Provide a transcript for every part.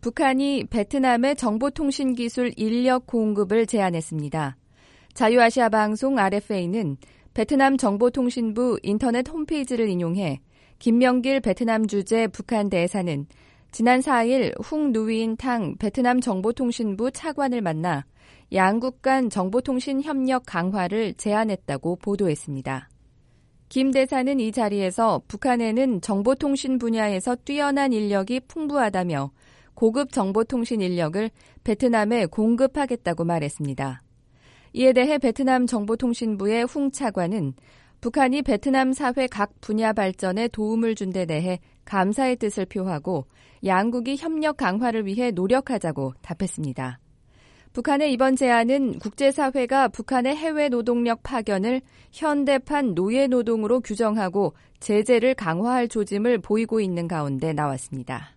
북한이 베트남에 정보통신기술 인력 공급을 제안했습니다. 자유아시아 방송 RFA는 베트남 정보통신부 인터넷 홈페이지를 인용해 김명길 베트남 주재 북한 대사는 지난 4일 훅 누이인 탕 베트남 정보통신부 차관을 만나 양국 간 정보통신 협력 강화를 제안했다고 보도했습니다. 김 대사는 이 자리에서 북한에는 정보통신 분야에서 뛰어난 인력이 풍부하다며 고급 정보통신 인력을 베트남에 공급하겠다고 말했습니다. 이에 대해 베트남 정보통신부의 훅 차관은 북한이 베트남 사회 각 분야 발전에 도움을 준 데 대해 감사의 뜻을 표하고 양국이 협력 강화를 위해 노력하자고 답했습니다. 북한의 이번 제안은 국제사회가 북한의 해외 노동력 파견을 현대판 노예노동으로 규정하고 제재를 강화할 조짐을 보이고 있는 가운데 나왔습니다.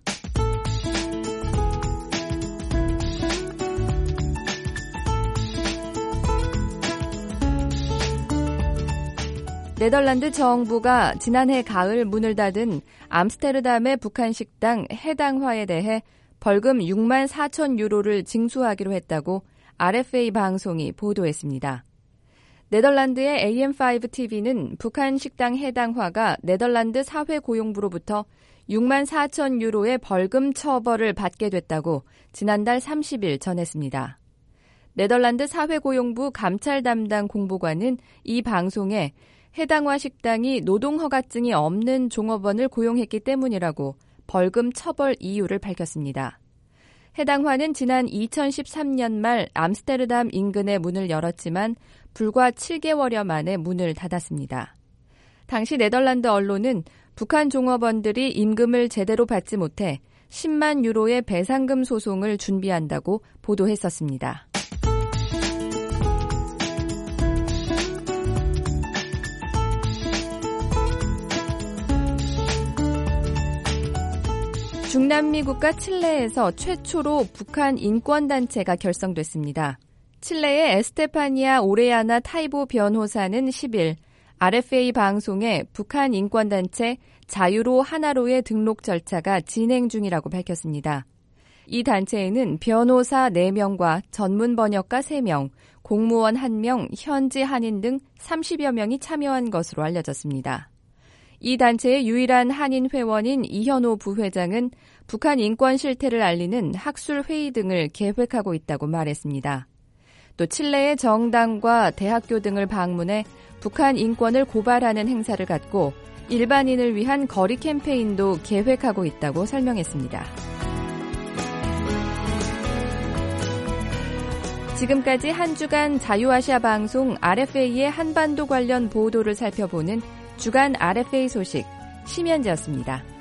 네덜란드 정부가 지난해 가을 문을 닫은 암스테르담의 북한 식당 해당화에 대해 벌금 6만 4천 유로를 징수하기로 했다고 RFA 방송이 보도했습니다. 네덜란드의 AM5TV는 북한 식당 해당화가 네덜란드 사회고용부로부터 6만 4천 유로의 벌금 처벌을 받게 됐다고 지난달 30일 전했습니다. 네덜란드 사회고용부 감찰 담당 공보관은 이 방송에 해당화 식당이 노동허가증이 없는 종업원을 고용했기 때문이라고 벌금 처벌 이유를 밝혔습니다. 해당화는 지난 2013년 말 암스테르담 인근에 문을 열었지만 불과 7개월여 만에 문을 닫았습니다. 당시 네덜란드 언론은 북한 종업원들이 임금을 제대로 받지 못해 10만 유로의 배상금 소송을 준비한다고 보도했었습니다. 중남미 국가 칠레에서 최초로 북한 인권단체가 결성됐습니다. 칠레의 에스테파니아 오레아나 타이보 변호사는 10일 RFA 방송에 북한 인권단체 자유로 하나로의 등록 절차가 진행 중이라고 밝혔습니다. 이 단체에는 변호사 4명과 전문 번역가 3명, 공무원 1명, 현지 한인 등 30여 명이 참여한 것으로 알려졌습니다. 이 단체의 유일한 한인 회원인 이현호 부회장은 북한 인권 실태를 알리는 학술 회의 등을 계획하고 있다고 말했습니다. 또 칠레의 정당과 대학교 등을 방문해 북한 인권을 고발하는 행사를 갖고 일반인을 위한 거리 캠페인도 계획하고 있다고 설명했습니다. 지금까지 한 주간 자유아시아 방송 RFA의 한반도 관련 보도를 살펴보는 주간 RFA 소식 심연지였습니다.